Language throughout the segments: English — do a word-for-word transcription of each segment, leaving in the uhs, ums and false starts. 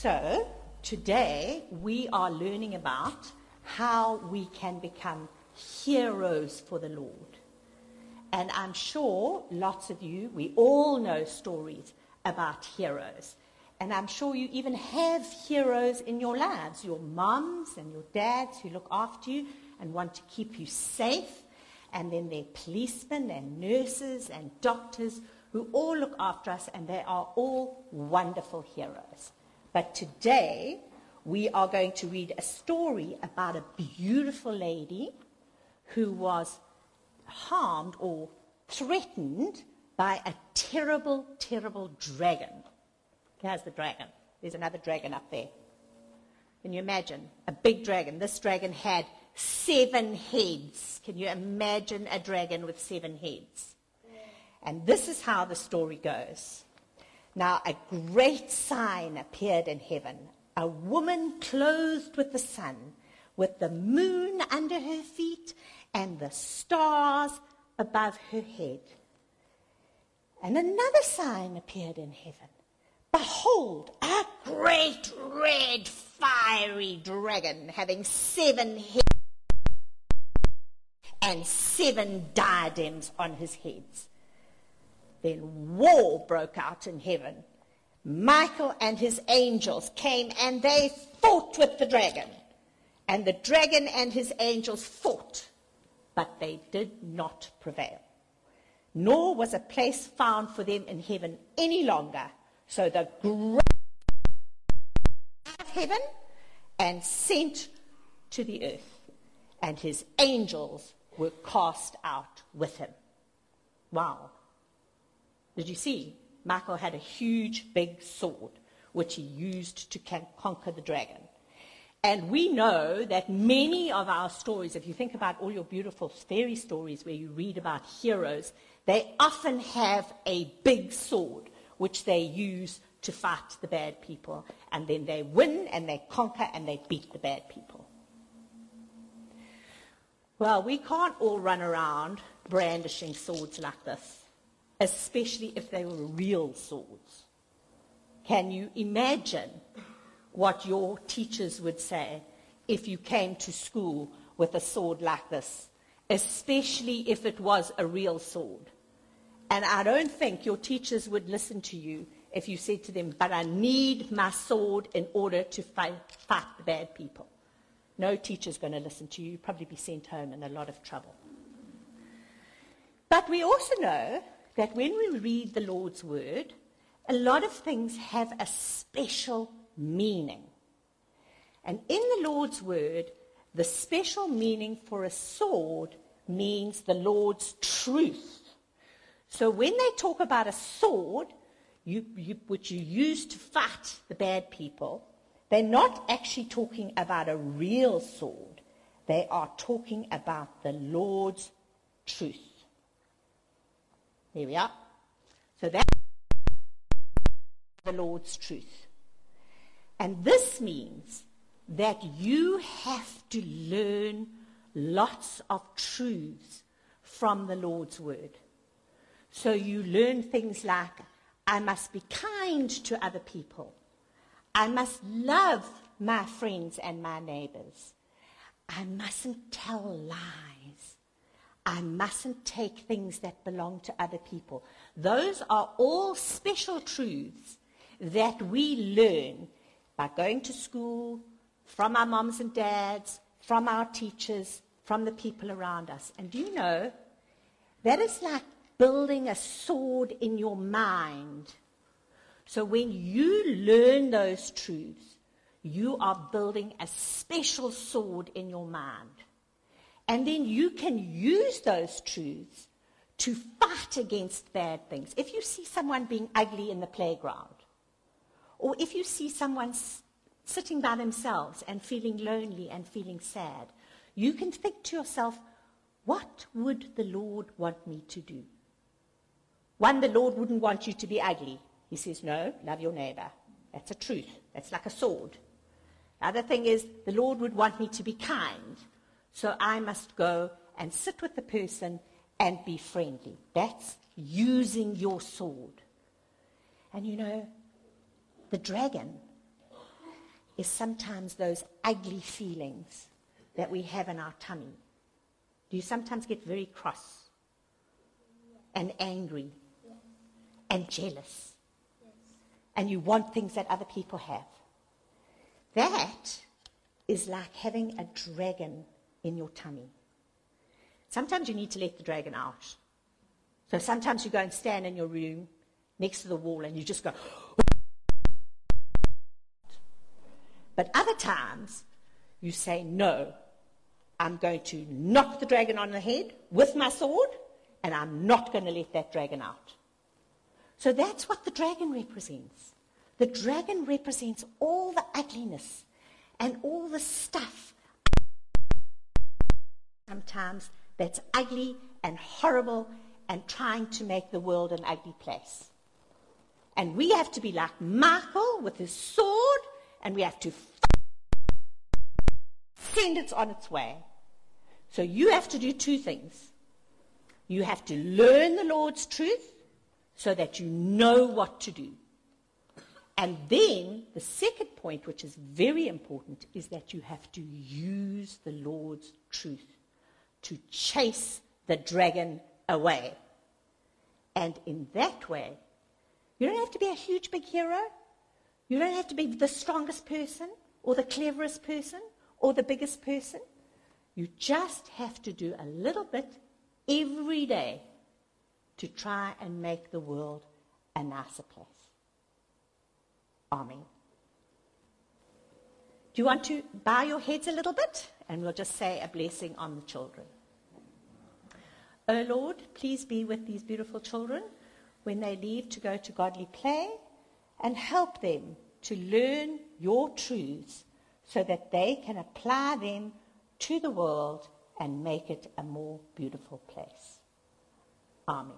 So, today we are learning about how we can become heroes for the Lord. And I'm sure lots of you, we all know stories about heroes. And I'm sure you even have heroes in your lives, your moms and your dads who look after you and want to keep you safe. And then there are policemen and nurses and doctors who all look after us, and they are all wonderful heroes. But today, we are going to read a story about a beautiful lady who was harmed or threatened by a terrible, terrible dragon. Here's the dragon. There's another dragon up there. Can you imagine? A big dragon. This dragon had seven heads. Can you imagine a dragon with seven heads? And this is how the story goes. Now, a great sign appeared in heaven. A woman clothed with the sun, with the moon under her feet and the stars above her head. And another sign appeared in heaven. Behold, a great red fiery dragon having seven heads and seven diadems on his heads. Then war broke out in heaven. Michael and his angels came and they fought with the dragon. And the dragon and his angels fought, but they did not prevail. Nor was a place found for them in heaven any longer. So the great of heaven and sent to the earth, and his angels were cast out with him. Wow. Did you see? Michael had a huge, big sword, which he used to can- conquer the dragon. And we know that many of our stories, if you think about all your beautiful fairy stories where you read about heroes, they often have a big sword, which they use to fight the bad people. And then they win, and they conquer, and they beat the bad people. Well, we can't all run around brandishing swords like this, especially if they were real swords. Can you imagine what your teachers would say if you came to school with a sword like this, especially if it was a real sword? And I don't think your teachers would listen to you if you said to them, but I need my sword in order to fight, fight the bad people. No teacher's going to listen to you. You'd probably be sent home in a lot of trouble. But we also know that when we read the Lord's Word, a lot of things have a special meaning. And in the Lord's Word, the special meaning for a sword means the Lord's truth. So when they talk about a sword, you, you, which you use to fight the bad people, they're not actually talking about a real sword. They are talking about the Lord's truth. There we are. So that's the Lord's truth. And this means that you have to learn lots of truths from the Lord's Word. So you learn things like, I must be kind to other people. I must love my friends and my neighbors. I mustn't tell lies. I mustn't take things that belong to other people. Those are all special truths that we learn by going to school, from our moms and dads, from our teachers, from the people around us. And do you know, that is like building a sword in your mind. So when you learn those truths, you are building a special sword in your mind. And then you can use those truths to fight against bad things. If you see someone being ugly in the playground, or if you see someone s- sitting by themselves and feeling lonely and feeling sad, you can think to yourself, what would the Lord want me to do? One, the Lord wouldn't want you to be ugly. He says, no, love your neighbor. That's a truth. That's like a sword. The other thing is, the Lord would want me to be kind. So I must go and sit with the person and be friendly. That's using your sword. And you know, the dragon, is sometimes those ugly feelings that we have in our tummy. Do you sometimes get very cross and angry and jealous? And you want things that other people have? That is like having a dragon in your tummy. Sometimes you need to let the dragon out. So sometimes you go and stand in your room next to the wall and you just go. But other times you say, no, I'm going to knock the dragon on the head with my sword, and I'm not going to let that dragon out. So that's what the dragon represents. The dragon represents all the ugliness and all the stuff sometimes that's ugly and horrible and trying to make the world an ugly place. And we have to be like Michael with his sword, and we have to send it on its way. So you have to do two things. You have to learn the Lord's truth so that you know what to do. And then the second point, which is very important, is that you have to use the Lord's truth to chase the dragon away. And in that way, you don't have to be a huge big hero. You don't have to be the strongest person or the cleverest person or the biggest person. You just have to do a little bit every day to try and make the world a nicer place. Amen. Do you want to bow your heads a little bit? And we'll just say a blessing on the children. Oh Lord, please be with these beautiful children when they leave to go to godly play, and help them to learn your truths so that they can apply them to the world and make it a more beautiful place. Amen.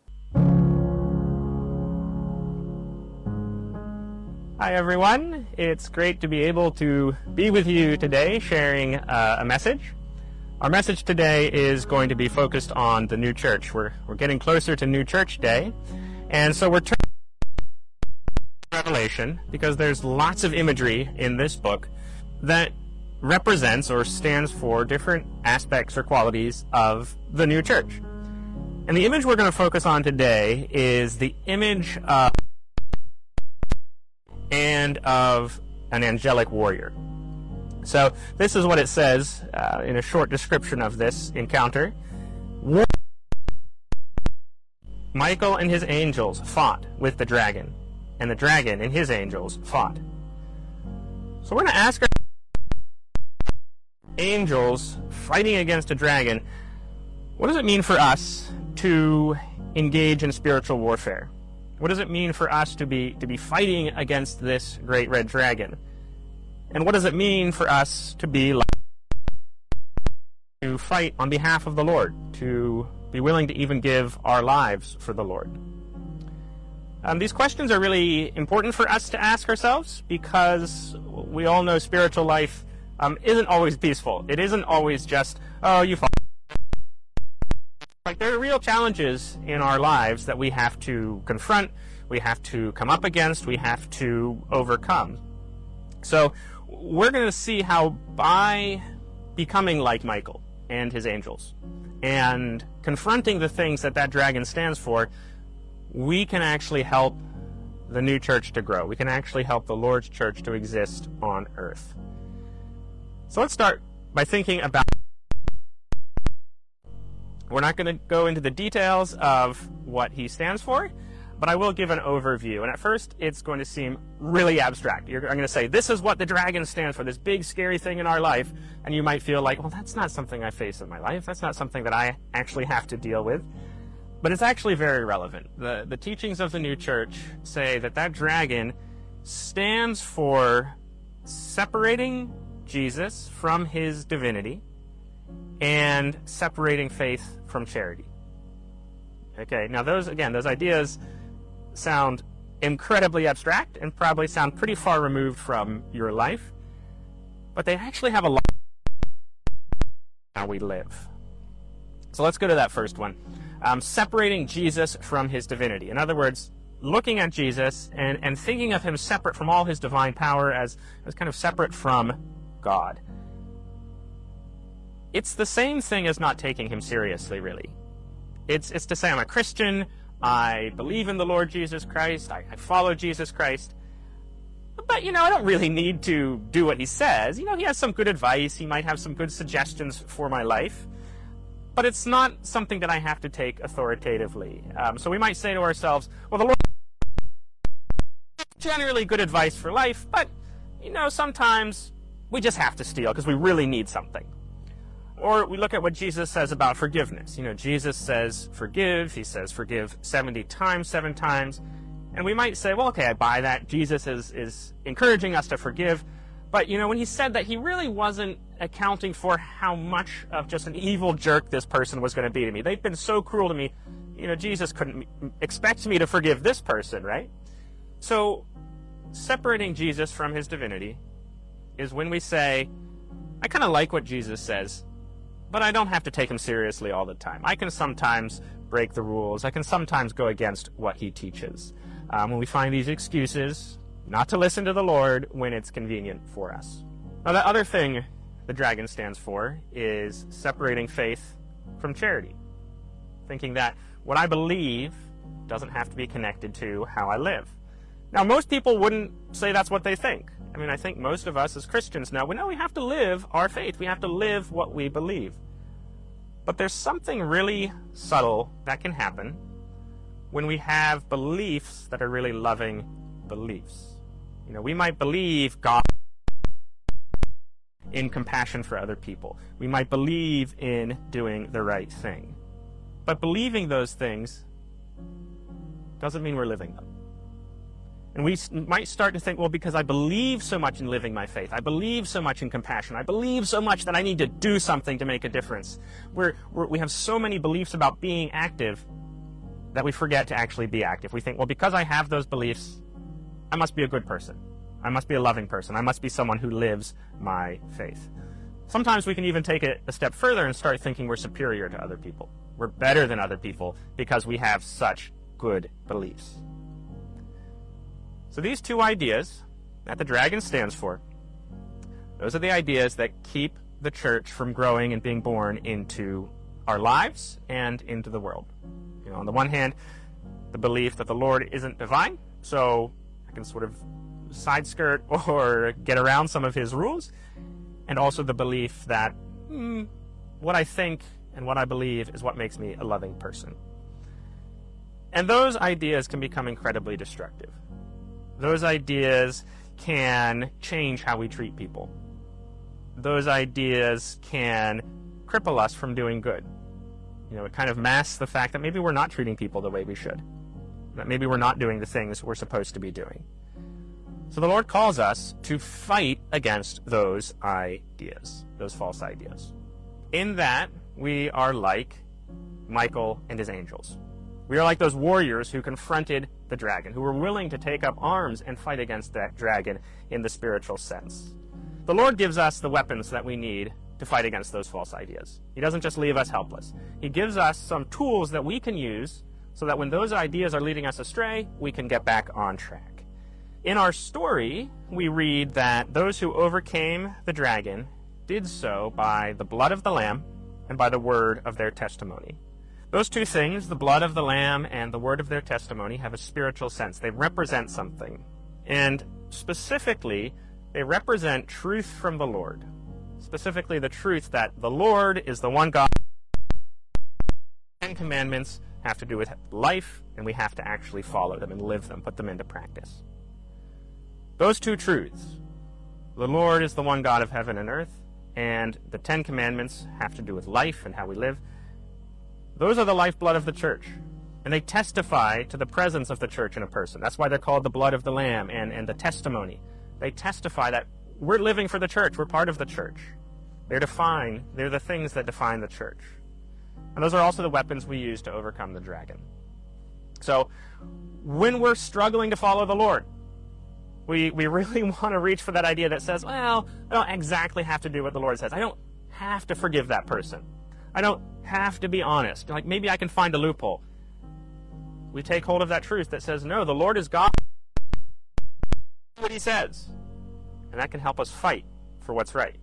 Hi everyone, it's great to be able to be with you today sharing uh, a message. Our message today is going to be focused on the new church. We're, we're getting closer to New Church Day, and so we're turning to Revelation because there's lots of imagery in this book that represents or stands for different aspects or qualities of the new church. And the image we're going to focus on today is the image of and of an angelic warrior. So this is what it says uh, in a short description of this encounter. Michael and his angels fought with the dragon, and the dragon and his angels fought. So we're going to ask our angels fighting against a dragon, what does it mean for us to engage in spiritual warfare? What does it mean for us to be to be fighting against this great red dragon? And what does it mean for us to be like, to fight on behalf of the Lord, to be willing to even give our lives for the Lord? Um, these questions are really important for us to ask ourselves because we all know spiritual life um, isn't always peaceful. It isn't always just, oh, you fight. Like, there are real challenges in our lives that we have to confront, we have to come up against, we have to overcome. So we're going to see how by becoming like Michael and his angels and confronting the things that that dragon stands for, we can actually help the new church to grow. We can actually help the Lord's church to exist on earth. So let's start by thinking about. We're not going to go into the details of what he stands for, but I will give an overview. And at first, it's going to seem really abstract. You're, I'm going to say, this is what the dragon stands for, this big, scary thing in our life. And you might feel like, well, that's not something I face in my life. That's not something that I actually have to deal with. But it's actually very relevant. The, the teachings of the new church say that that dragon stands for separating Jesus from his divinity and separating faith from charity. Okay, now those, again, those ideas sound incredibly abstract and probably sound pretty far removed from your life, but they actually have a lot of how we live. So let's go to that first one. Um, separating Jesus from his divinity. In other words, looking at Jesus and, and thinking of him separate from all his divine power, as, as kind of separate from God. It's the same thing as not taking him seriously, really. It's, it's to say I'm a Christian, I believe in the Lord Jesus Christ, I, I follow Jesus Christ, but, you know, I don't really need to do what he says. You know, he has some good advice, he might have some good suggestions for my life, but it's not something that I have to take authoritatively. Um, so we might say to ourselves, well, the Lord generally good advice for life, but, you know, sometimes we just have to steal because we really need something. Or we look at what Jesus says about forgiveness. You know, Jesus says forgive, he says forgive seventy times, seven times, and we might say, well, okay, I buy that. Jesus is, is encouraging us to forgive, but, you know, when he said that, he really wasn't accounting for how much of just an evil jerk this person was going to be to me. They've been so cruel to me, you know, Jesus couldn't expect me to forgive this person, right? So, separating Jesus from his divinity is when we say, I kind of like what Jesus says, but I don't have to take him seriously all the time. I can sometimes break the rules. I can sometimes go against what he teaches. Um, when we find these excuses not to listen to the Lord when it's convenient for us. Now, the other thing the dragon stands for is separating faith from charity. Thinking that what I believe doesn't have to be connected to how I live. Now, most people wouldn't say that's what they think. I mean, I think most of us as Christians know, we know we have to live our faith. We have to live what we believe. But there's something really subtle that can happen when we have beliefs that are really loving beliefs. You know, we might believe God in compassion for other people. We might believe in doing the right thing. But believing those things doesn't mean we're living them. And we might start to think, well, because I believe so much in living my faith, I believe so much in compassion, I believe so much that I need to do something to make a difference. We're, we're, we have so many beliefs about being active that we forget to actually be active. We think, well, because I have those beliefs, I must be a good person. I must be a loving person. I must be someone who lives my faith. Sometimes we can even take it a step further and start thinking we're superior to other people. We're better than other people because we have such good beliefs. So these two ideas that the dragon stands for, those are the ideas that keep the church from growing and being born into our lives and into the world. You know, on the one hand, the belief that the Lord isn't divine, so I can sort of side skirt or get around some of his rules, and also the belief that mm, what I think and what I believe is what makes me a loving person. And those ideas can become incredibly destructive. Those ideas can change how we treat people. Those ideas can cripple us from doing good. You know, it kind of masks the fact that maybe we're not treating people the way we should. That maybe we're not doing the things we're supposed to be doing. So the Lord calls us to fight against those ideas, those false ideas. In that, we are like Michael and his angels. We are like those warriors who confronted the dragon, who were willing to take up arms and fight against that dragon in the spiritual sense. The Lord gives us the weapons that we need to fight against those false ideas. He doesn't just leave us helpless. He gives us some tools that we can use so that when those ideas are leading us astray, we can get back on track. In our story, we read that those who overcame the dragon did so by the blood of the Lamb and by the word of their testimony. Those two things, the blood of the Lamb and the word of their testimony, have a spiritual sense. They represent something. And specifically, they represent truth from the Lord. Specifically, the truth that the Lord is the one God. The Ten Commandments have to do with life, and we have to actually follow them and live them, put them into practice. Those two truths, the Lord is the one God of heaven and earth, and the Ten Commandments have to do with life and how we live. Those are the lifeblood of the church, and they testify to the presence of the church in a person. That's why they're called the blood of the Lamb and, and the testimony. They testify that we're living for the church, we're part of the church. They're define, they're the things that define the church. And those are also the weapons we use to overcome the dragon. So, when we're struggling to follow the Lord, we, we really want to reach for that idea that says, well, I don't exactly have to do what the Lord says. I don't have to forgive that person. I don't have to be honest. Like, maybe I can find a loophole. we take hold of that truth that says, no, the Lord is God, what he says. And that can help us fight for what's right.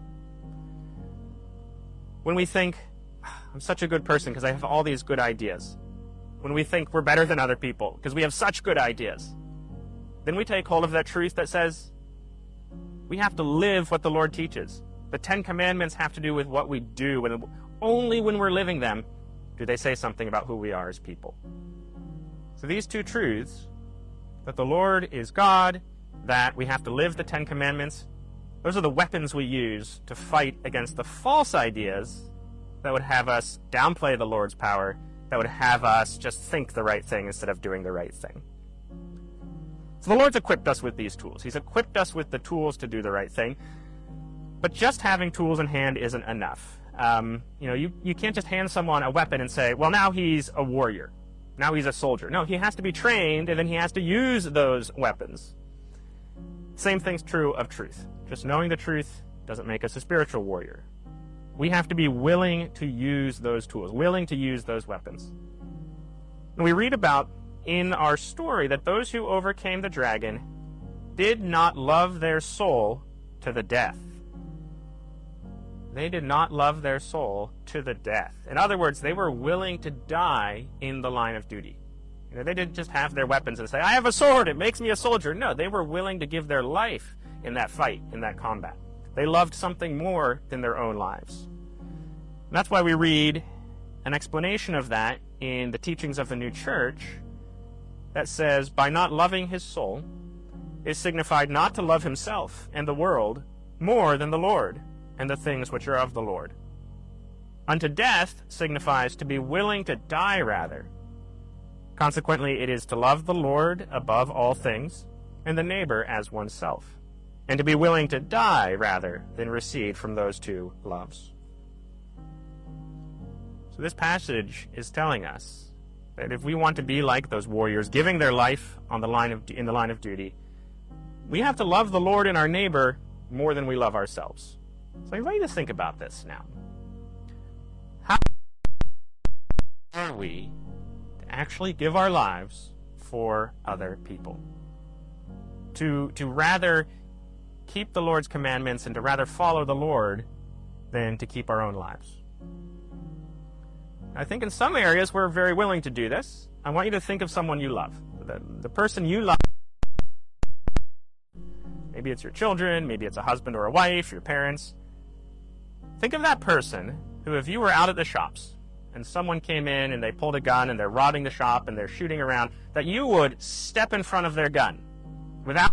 When we think, I'm such a good person because I have all these good ideas. When we think we're better than other people because we have such good ideas. Then we take hold of that truth that says, we have to live what the Lord teaches. The Ten Commandments have to do with what we do, and only when we're living them do they say something about who we are as people. So these two truths, that the Lord is God, that we have to live the Ten Commandments, those are the weapons we use to fight against the false ideas that would have us downplay the Lord's power, that would have us just think the right thing instead of doing the right thing. So the Lord's equipped us with these tools. He's equipped us with the tools to do the right thing. But just having tools in hand isn't enough. Um, you know, you, you can't just hand someone a weapon and say, well, now he's a warrior. Now he's a soldier. No, he has to be trained, and then he has to use those weapons. Same thing's true of truth. Just knowing the truth doesn't make us a spiritual warrior. We have to be willing to use those tools, willing to use those weapons. And we read about in our story that those who overcame the dragon did not love their soul to the death. They did not love their soul to the death. In other words, they were willing to die in the line of duty. You know, they didn't just have their weapons and say, I have a sword, it makes me a soldier. No, they were willing to give their life in that fight, in that combat. They loved something more than their own lives. And that's why we read an explanation of that in the teachings of the new church that says, by not loving his soul, is signified not to love himself and the world more than the Lord and the things which are of the Lord. Unto death signifies to be willing to die rather. Consequently, it is to love the Lord above all things, and the neighbor as oneself, and to be willing to die rather than recede from those two loves. So this passage is telling us that if we want to be like those warriors, giving their life on the line of, in the line of duty, we have to love the Lord and our neighbor more than we love ourselves. So I invite you to think about this now. How are we to actually give our lives for other people? To, to rather keep the Lord's commandments and to rather follow the Lord than to keep our own lives. I think in some areas we're very willing to do this. I want you to think of someone you love. The, the person you love. Maybe it's your children, maybe it's a husband or a wife, your parents. Think of that person who, if you were out at the shops and someone came in and they pulled a gun and they're robbing the shop and they're shooting around, that you would step in front of their gun without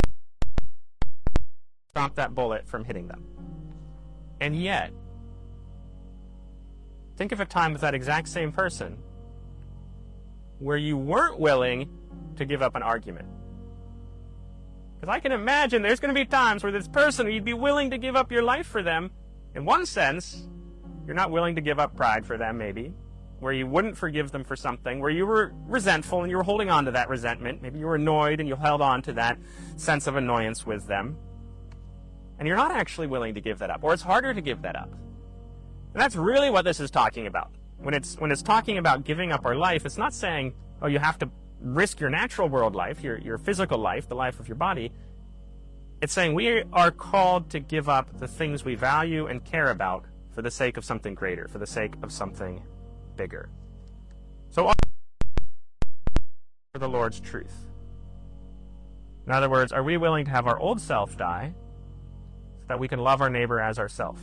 stop that bullet from hitting them. And yet, think of a time with that exact same person where you weren't willing to give up an argument. Because I can imagine there's going to be times where this person, you'd be willing to give up your life for them. In one sense, you're not willing to give up pride for them, maybe, where you wouldn't forgive them for something, where you were resentful and you were holding on to that resentment. Maybe you were annoyed and you held on to that sense of annoyance with them. And you're not actually willing to give that up, or it's harder to give that up. And that's really what this is talking about. When it's, when it's talking about giving up our life, it's not saying, oh, you have to risk your natural world life, your, your physical life, the life of your body. It's saying we are called to give up the things we value and care about for the sake of something greater, for the sake of something bigger. So, for the Lord's truth. In other words, are we willing to have our old self die so that we can love our neighbor as ourself?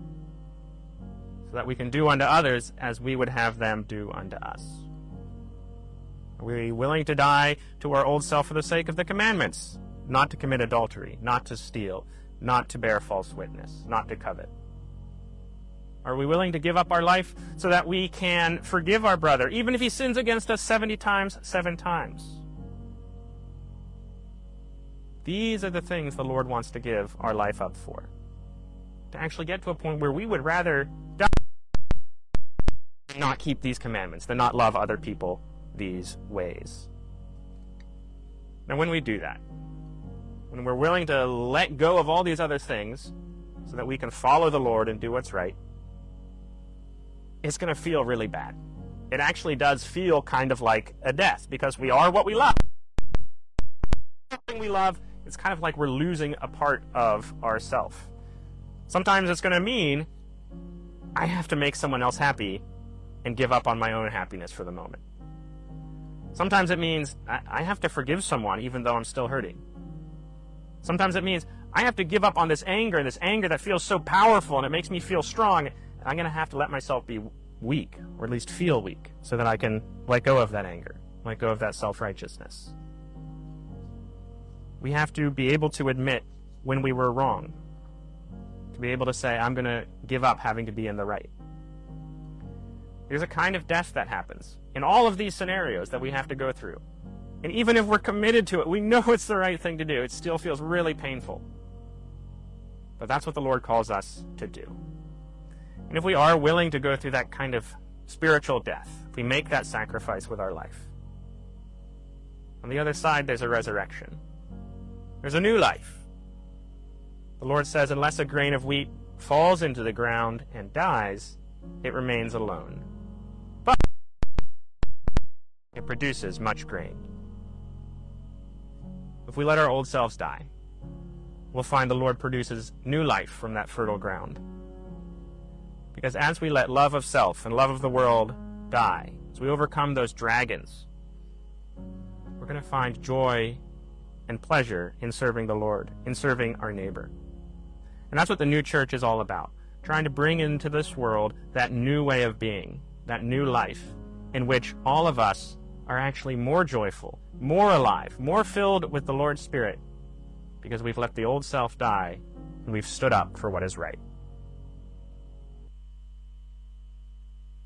So that we can do unto others as we would have them do unto us? Are we willing to die to our old self for the sake of the commandments? Not to commit adultery, not to steal, not to bear false witness, not to covet. Are we willing to give up our life so that we can forgive our brother, even if he sins against us seventy times, seven times? These are the things the Lord wants to give our life up for. To actually get to a point where we would rather die than not keep these commandments, than not love other people these ways. Now, when we do that, when we're willing to let go of all these other things so that we can follow the Lord and do what's right, it's going to feel really bad. it actually does feel kind of like a death, because we are what we love. Something we love, it's kind of like we're losing a part of ourself. Sometimes it's going to mean I have to make someone else happy and give up on my own happiness for the moment. Sometimes it means I have to forgive someone even though I'm still hurting. Sometimes it means I have to give up on this anger, this anger that feels so powerful and it makes me feel strong, and I'm going to have to let myself be weak, or at least feel weak, so that I can let go of that anger, let go of that self-righteousness. We have to be able to admit when we were wrong, to be able to say, I'm going to give up having to be in the right. There's a kind of death that happens in all of these scenarios that we have to go through. And even if we're committed to it, we know it's the right thing to do, it still feels really painful. But that's what the Lord calls us to do. And if we are willing to go through that kind of spiritual death, if we make that sacrifice with our life, on the other side there's a resurrection. There's a new life. The Lord says, unless a grain of wheat falls into the ground and dies, it remains alone. But it produces much grain. If we let our old selves die, we'll find the Lord produces new life from that fertile ground. Because as we let love of self and love of the world die, as we overcome those dragons, we're going to find joy and pleasure in serving the Lord, in serving our neighbor. And that's what the new church is all about, trying to bring into this world that new way of being, that new life, in which all of us are actually more joyful, more alive, more filled with the Lord's Spirit, because we've let the old self die and we've stood up for what is right.